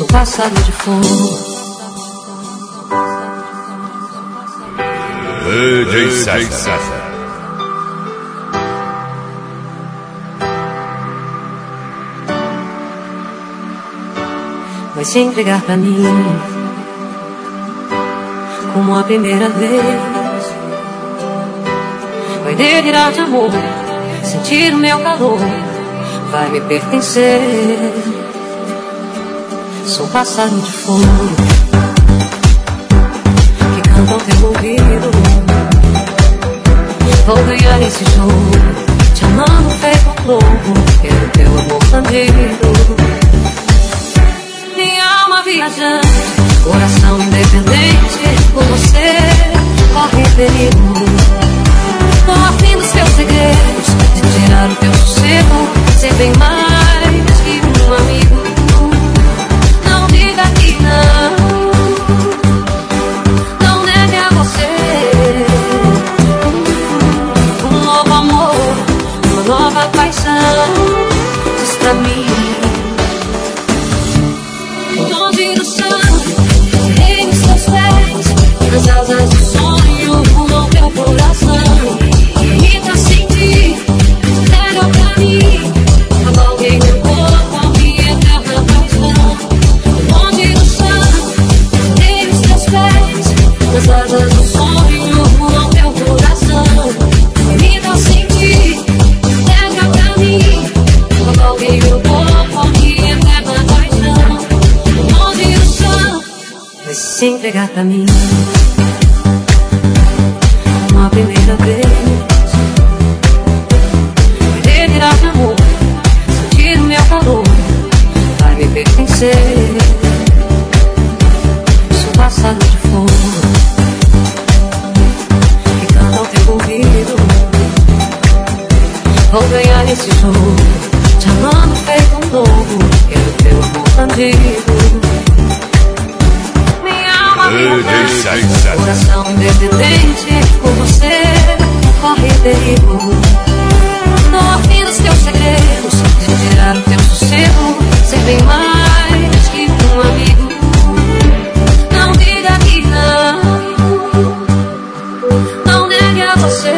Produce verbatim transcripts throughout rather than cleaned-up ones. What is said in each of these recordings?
Sou passado de fogo. D J César. Vai se entregar pra mim como a primeira vez. Vai delirar de amor, sentir o meu calor, vai me pertencer. Sou pássaro de fogo que canta ao teu ouvido. Vou ganhar esse jogo, te amando feito um louco, quero teu amor bandido. Minha alma viajante, coração independente, por você corre perigo. Tô afim dos teus segredos, de tirar o teu sossego, ser bem mais que um amigo. Não diga que não, não negue a você um novo amor, uma nova paixão. Diz pra mim onde no chão, serei nos teus pés, nas asas do sonho, rumo ao teu coração. Permita sentir, entrega pra mim, cavalguei meu corpo, a minha eterna paixão. Onde no chão, serei nos teus pés, nas asas do sonho, rumo ao teu coração. Permita sentir, entrega pra mim, cavalguei meu corpo, a minha eterna paixão. Vai se entregar pra mim uma primeira vez. Vai delirar de amor, sentir o meu calor, vai me pertencer. Sou passado de fogo que canta ao teu ouvido. Vou ganhar esse jogo, te amando feito um louco, quero teu amor bandido. Coração independente, por você corre perigo. Tô afim dos teus segredos, de tirar o teu sossego, ser bem mais que um amigo. Não diga que não, não negue a você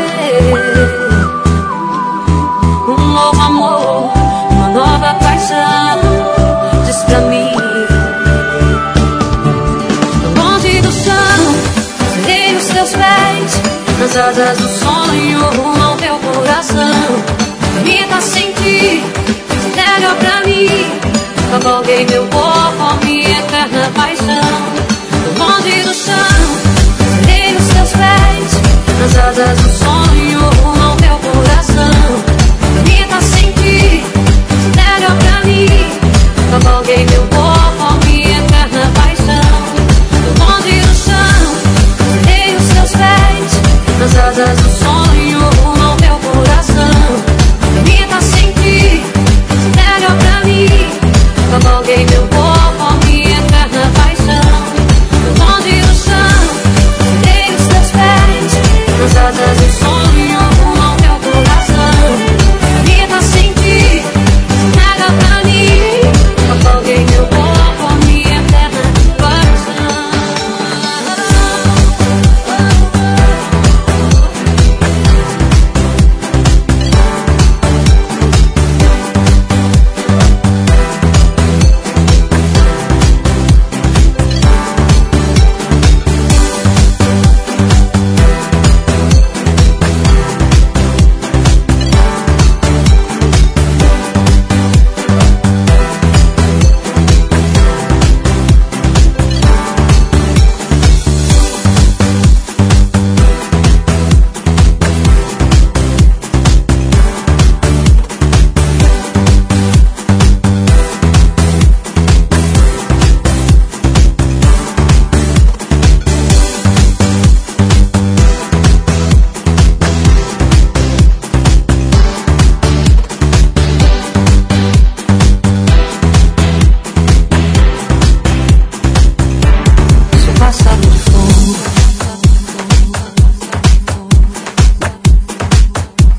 um novo amor, uma nova paixão. Diz pra mim nas asas do sonho, rumo ao teu coração. Permita sentir, se entrega pra mim, cavalguei meu corpo, a minha eterna paixão. Longe do chão, serei nos teus pés, nas asas do sonho, rumo ao teu coração. Permita sentir, se entrega pra mim, cavalguei meu corpo, a minha eterna paixão. Longe do chão, serei nos teus pés, nas asas do sonho, rumo ao teu coração. Permita sentir, se entrega pra mim, cavalguei meu corpo, a minha eterna paixão. Longe do chão, serei nos teus pés, nas asas do sonho, rumo ao teu coração. Permita sentir, se entrega pra mim, cavalguei meu corpo, a minha eterna paixão.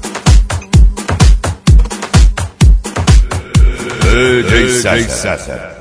D J César.